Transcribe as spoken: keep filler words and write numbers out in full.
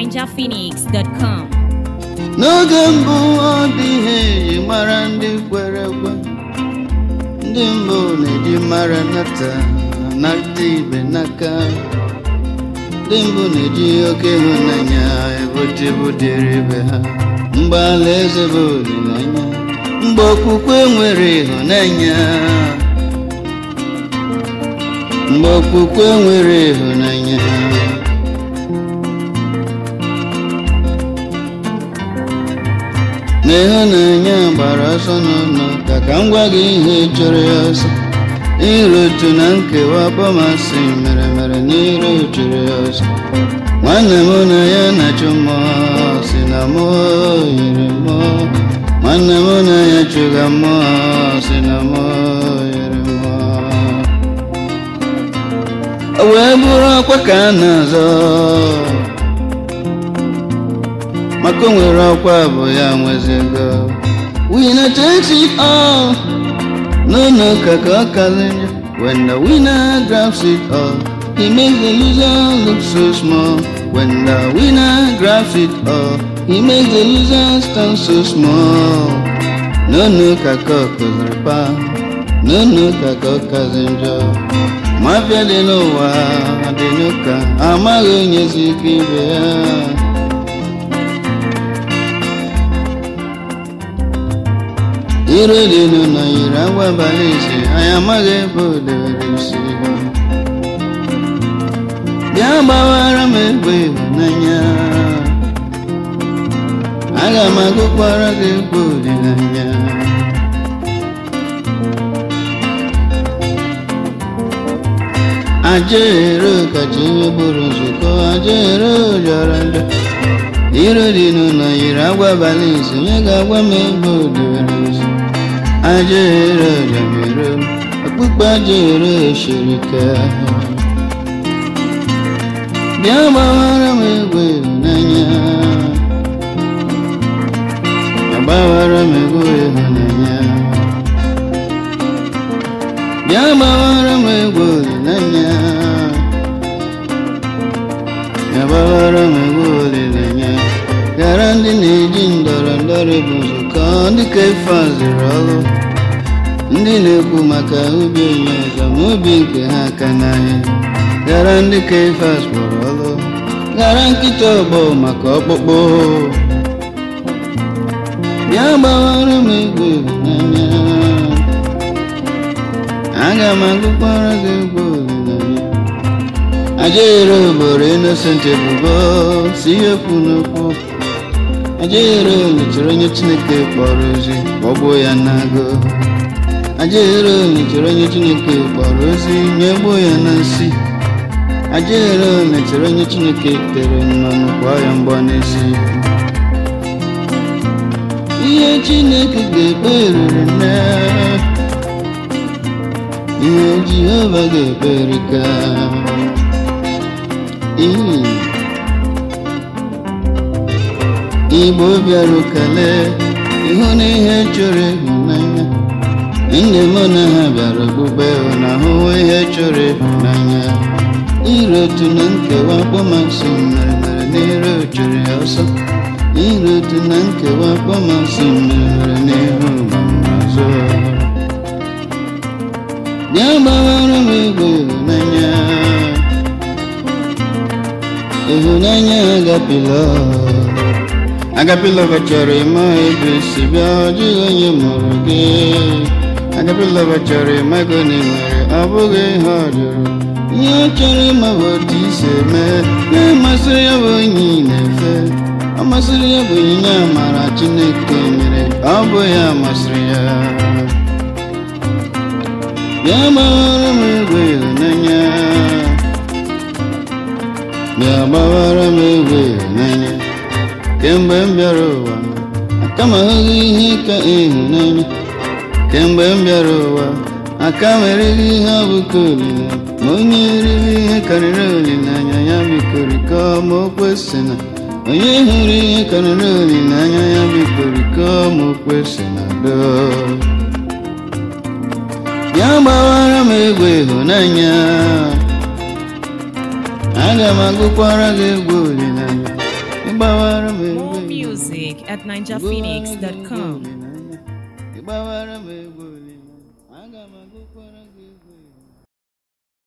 niger phoenix dot com. N'oge mbụ ọ dị ihe eji mara ndị kwere ekwe. Ndị mbụ na-eji mara nata nata ibe n'aka. Ndị mbụ na-eji oke ịhụnanya ebute ebudere ibe ha. Mgbe alaeze bụ olileanya, mgbe okwukwe nwere ịhụnanya, mgbe okwukwe nwere ịhụnanya. N'ịhụnanya gbara ọsọ n'ụlọ ka ka m gwa gị ihe chọrọ ya ọsọ. Iru uju na nkewa bọmasị mere mere n'iru chụrụ ya ọsọ. Nwanne m na ya na-achụ mmụọ si na mmụọ yiri mmụọ. Nwanne m na ya chụga mmụọ si na mmụọ yiri mmụọ. O wee bụrụ ọkwa ka a na-azọ, maka o nwere ọkwa bụ ya nwezigo. Winner takes it all. No, no, kaka kalinja. When the winner grabs it all, he makes the loser look so small. When the winner grabs it all, he makes the loser stand so small. No, no, kaka kozripa. No, no, kaka kazinja. Mafia de nowa, de nuka. Amago nyeziki beya. Iro di nuna ira wa balisi ayamage boderisi. Bia bawara megbe nanya, aga magukwara ge bodi nanya. Ajero kachinye buruzuko ajero jaranda. Iro di nuna ira wa balisi mega wa megbe boderisi. Ajero jamiro akpukpa jero shirika. Bia bawara megwe nanya, bia bawara megwe nanya, bia bawara megwe nanya, bia bawara megwe nanya. Garandi neji ndọrọ ndọrọ buzuka ndị ka ife azịrị ọrụ. Ndị na-ekwu maka ubi onye ọzọ ma obi nke ha aka n'ahịa. Gara ndị ka ife azịrị ọrụ. Gara nkịta ọgbọ maka ọkpụkpụ. Bịa gbawara m egwu ịhụnanya, aga m agụkwara gị egwu ịhụnanya. Ajero ogboro Innocent ebubo si ekwu n'okwu. Ajero mechara onye Chineke kpọrọ ozi kpọgbuo ya n'agụ. Ajero mechara onye Chineke kpọrọ ozi nyegbuo ya na nsị. Ajero mechara onye Chineke tere mmanụ kwụọ ya mgbọ n'isi. Ihe Chineke ga-ekpe riri nne, ihe Jehova ga-ekpe erika. Igbo bịara kele ịhụ na ihe chọrọ ịhụnanya. Ndị mụ na ha bịara okpukpe na ahụ ihe chọrọ ịhụnanya. Iro otu na nkewa kpọmasị mere mere n'iru chụrụ ya ọsọ. Iro otu na nkewa kpọmasị mere mere n'ihu gbamazụ. Bịa gbawara m egwu ịhụnanya, ịhụnanya agapịla. Agapịla chọrọ ịma ebe si bịa ọ dịghị onye mụrụ gị. Agapịla chọrọ ịma ego na nwere ọ bụghị ihe ọ jụrụ. Ihe ọ chọrọ ịma bụ otu isi eme. Ihe masịrị ya bụ onye ị na-efe. Ọ masịrị ya bụ onyinye amara Chineke nyere, ọ bụ ya masịrị ya. Bịa gbawara m egwu ịhụnanya, bịa gbawara m egwu ịhụnanya. Kemgbe m bịara ụwa aka m ahụghị ihe ka ịhụnanya. Kemgbe m bịara ụwa aka m erighị ihe ọ bụ ka olileanya. Ma onye erighị ihe karịrị olileanya ya bikorikọ ma o kwesị na. Onye hụrụ ihe karịrị olileanya ya bikorikọ ma o kwesị na do. Ya gbawara m egwu ịhụnanya, aga m agụkwara gị egwu olileanya. ịgbawara m egwu More music at ninja phoenix dot com. ịgbawara m egwu olileanya aga m agụkwara gị